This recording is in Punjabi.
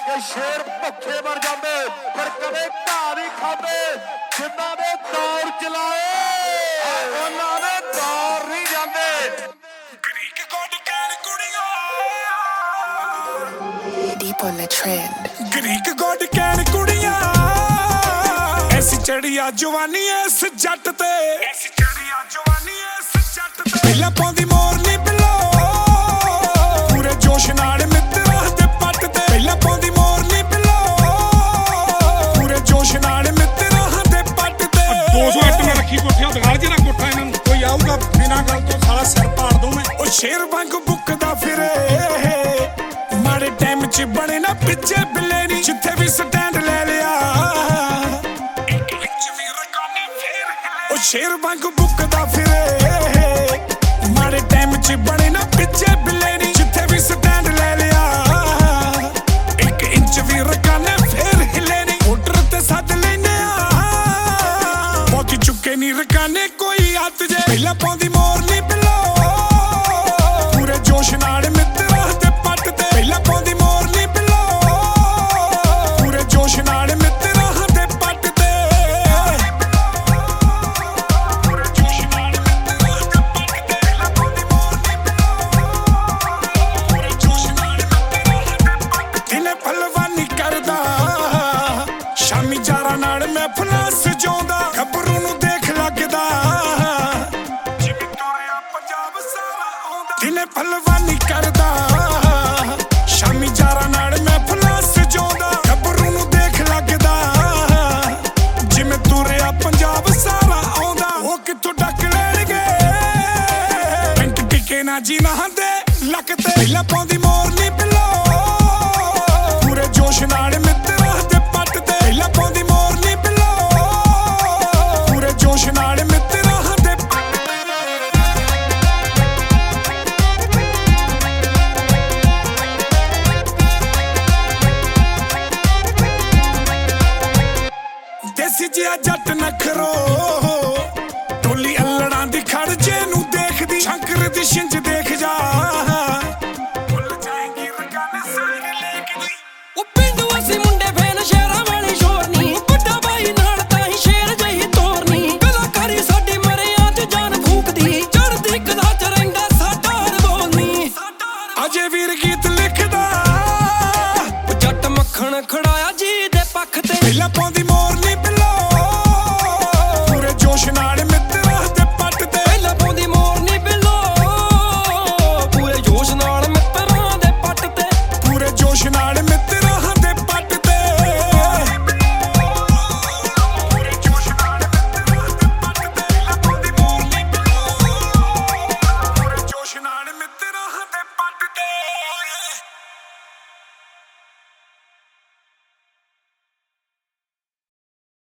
ਕਿ ਸ਼ੇਰ ਭੁੱਖੇ ਮਰ ਜਾਂਦੇ ਪਰ ਕਦੇ ਘਾਹ ਨਹੀਂ ਖਾਂਦੇ। ਜਿਨ੍ਹਾਂ ਨੇ ਦੌਰ ਚਲਾਏ ਉਹਨਾਂ ਦੇ ਦੌਰ ਨਹੀਂ ਜਾਂਦੇ। ਗਰੀਕ ਗੁੱਡ ਕਹਿਣ ਕੁੜੀਆਂ Deep on the trend. ਗਰੀਕ ਗੁੱਡ ਕਹਿਣ ਕੁੜੀਆਂ ਐਸੀ ਚੜੀਆ ਜਵਾਨੀ ਐਸ ਜੱਟ ਤੇ ਐਸੀ ਚੜੀਆ ਜਵਾਨੀ ਐਸ ਜੱਟ ਤੇ ਪਹਿਲਾਂ ਪਾਉਂਦੀ ਮੋਰਨੀ ਬਿੱਲੋ ਪੂਰੇ ਜੋਸ਼ ਨਾਲ ਮਿੱਤਰਾਂ ਦੇ ਪੱਟ ਤੇ ਪਹਿਲਾਂ ਪਾਉਂਦੀ ਮੋਰਨੀ ਬਿੱਲੋ ਪੂਰੇ ਜੋਸ਼ ਨਾਲ ਮਿੱਤਰਾਂ ਦੇ ਪੱਟ ਤੇ 200 ਇੱਟ ਮੈਂ ਰੱਖੀ ਕੋਠਿਆਂ ਦਿਖਾਲ ਜਿਹੜਾ ਕੋਠਾ ਇਹਨਾਂ ਨੂੰ ਕੋਈ ਆਊਗਾ ਬਿਨਾਂ ਗੱਲ ਤੋਂ ਸਾਲਾ ਸਿਰ ਪਾੜ ਦੂੰ ਮੈਂ। ਉਹ ਸ਼ੇਰ ਵਾਂਗ ਬੁੱਕਦਾ ਫਿਰੇ ਮਾੜੇ ਟਾਈਮ 'ਚ ਬਣੇ ਨਾ ਪਿੱਛੇ ਬਿੱਲੇ ਨੀ ਜਿੱਥੇ ਵੀ ਸਟੈਂਡ ਲੈ ਲਿਆ ਇੱਕ ਵਿੱਚ ਵੀ ਰਕਾਨੇ ਫੇਰ ਹਿੱਲੇ। ਉਹ ਸ਼ੇਰ ਵਾਂਗ ਬੁੱਕਦਾ ਫਿਰੇ ਮਾੜੇ ਟਾਈਮ 'ਚ ਬਣੇ ਨਾ ਪਿੱਛੇ ਬਿੱਲੇ ਨੀ ਜਿੱਥੇ ਵੀ ਸਟੈਂਡ ਲੈ ਲਿਆ ਇੱਕ ਇੰਚ ਵੀ ਰਕਾਨੇ ਫੇਰ ਹਿੱਲੇ ਨੀ। ਮੋਟਰ ਤੇ ਸੱਦ ਲੈਨੇ ਆ ਪਹੁੰਚ ਚੁੱਕੇ ਨੀ ਰਕਾਨੇ ਕੋਈ ਹੱਥ ਜੇ ਪਹਿਲਾਂ ਪਾਉਂਦੀ ਮੋਰਨੀ ਬਿੱਲੋ ਪੂਰੇ ਜੋਸ਼ ਨਾਲ ਮਿੱਤਰਾਂ ਦੇ ਪੱਟ ਤੇ ਪਹਿਲਾਂ ਪਾਉਂਦੀ ਮੋਰਨੀ ਬਿੱਲੋ ਪੂਰੇ ਜੋਸ਼ ਨਾਲ ਮਿੱਤਰਾਂ ਦੇ ਪੱਟ ਤੇ ਪੂਰੇ ਜੋਸ਼ ਨਾਲ ਮਿੱਤਰਾਂ ਦੇ ਪੱਟ ਤੇ ਪਹਿਲਾਂ ਪਾਉਂਦੀ ਮੋਰਨੀ ਬਿੱਲੋ ਪੂਰੇ ਜੋਸ਼ ਨਾਲ ਮਿੱਤਰਾਂ ਦੇ ਪੱਟ ਤੇ ਦਿਨੇ ਭਲਵਾਨੀ ਕਰਦਾ ਸ਼ਾਮੀ ਯਾਰਾਂ ਨਾਲ ਮਹਿਫਲਾਂ ਸਜਾਉਂਦਾ ਗੱਭਰੂ ਨੂੰ ਦੇਖ ਲੱਗਦਾ ਜਿਵੇਂ ਤੁਰਿਆ ਪੰਜਾਬ ਸਾਰਾ ਆਉਂਦਾ। ਦਿਨੇ ਭਲਵਾਨੀ ਕਰਦਾ ਸ਼ਾਮੀ ਯਾਰਾਂ ਨਾਲ ਮਹਿਫਲਾਂ ਸਜਾਉਂਦਾ ਗੱਭਰੂ ਨੂੰ ਦੇਖ ਲੱਗਦਾ ਜਿਵੇਂ ਤੁਰਿਆ ਪੰਜਾਬ ਸਾਰਾ ਆਉਂਦਾ। ਉਹ ਕਿੱਥੋਂ ਡੱਕ ਲੈਣਗੇ ਪੈਂਟ ਟਿੱਕੇ ਨਾ ਜੀ ਨਾ ਦੇ ਲੱਕ ਤੇ ਪਹਿਲਾਂ ਪਾਉਂਦੀ ਮੋਰਨੀ ਬਿੱਲੋ ਪੂਰੇ ਜੋਸ਼ ਨਾਲ ਮਿੱਤਰਾਂ ਦੇ ਪੱਟ ਤੇ ਪਹਿਲਾਂ ਪਾਉਂਦੀ ਮੋਰਨੀ ਬਿੱਲੋ ਪੂਰੇ ਜੋਸ਼ ਨਾਲ ਮਿੱਤਰਾਂ ਦੇ ਪੱਟ ਤੇ ਦੇਸੀ ਜਿਹਾ ਜੱਟ ਨਖਰੋ ਟੋਲੀ ਅਲੜਾਂ ਦੀ ਖੜ ਜੇ ਨੂੰ ਦੇਖਦੀ ਸ਼ੰਕਰ ਦੀ ਛਿੰਝ ਦੇਖ ਜਾ ਭੁੱਲ ਜਾਏਗੀ ਰਕਾਨੇ ਸਾਰੇ ਲੇਖਦੀ। ਉਹ ਪਿੰਡੂ ਅਸੀਂ ਮੁੰਡੇ ਫੈਨ ਸ਼ਹਿਰਾਂ ਵਾਲੀ ਸ਼ੋਰ ਨੀ ਵੱਡਾ ਬਾਈ ਨਾਲ ਤਾਂ ਹੀ ਸ਼ੇਰ ਜਹੀ ਤੋਰਨੀ ਕਲਾਕਾਰੀ ਸਾਡੀ ਮਰਿਆਂ ਤੇ ਜਾਨ ਫੂਕਦੀ ਚੜ੍ਹਦੀ ਕਲਾ ਚ ਰਹਿੰਦਾ ਸਾਡਾ ਅਨਮੋਲ ਨੀ ਅਜੇ ਵੀਰ ਗੀਤ ਲਿਖਦਾ ਉਹ ਜੱਟ ਮੱਖਣ ਖੜਾਇਆ ਜੀ ਦੇ ਪੱਖ ਤੇ ਪਹਿਲਾਂ ਪਾਉਂਦੀ ਮੋਰਨੀ ਬਿੱਲੋ ਪੂਰੇ ਜੋਸ਼ ਨਾਲ